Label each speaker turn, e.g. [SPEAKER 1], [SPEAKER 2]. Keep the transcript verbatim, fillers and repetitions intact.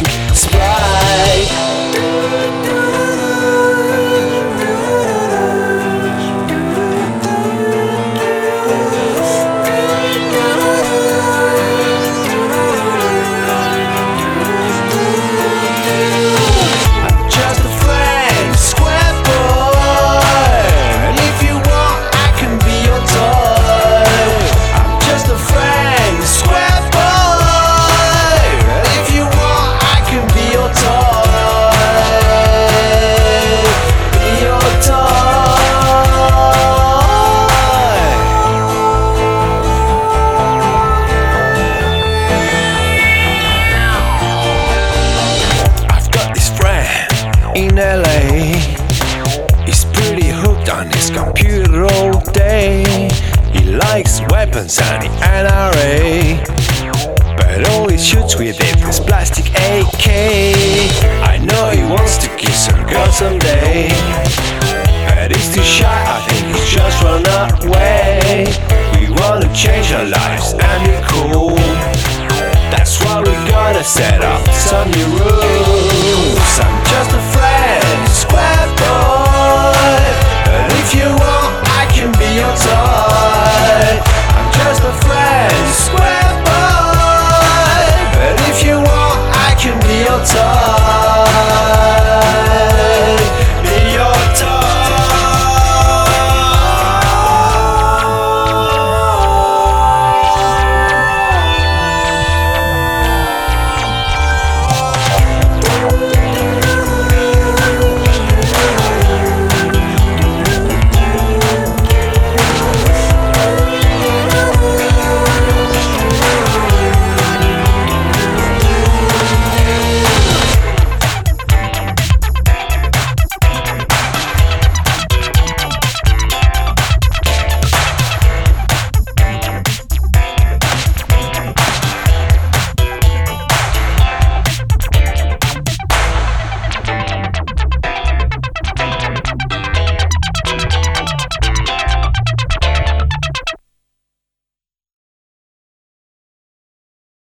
[SPEAKER 1] drink Sprite. In L A, he's pretty hooked on his computer all day. He likes weapons and the N R A, but all he shoots with it is plastic A K. I know he wants to kiss a girl someday, but he's too shy, I think he's just run away. We wanna change our lives and be cool, that's why we gotta set up some new rules. I'm just a friend, square ball.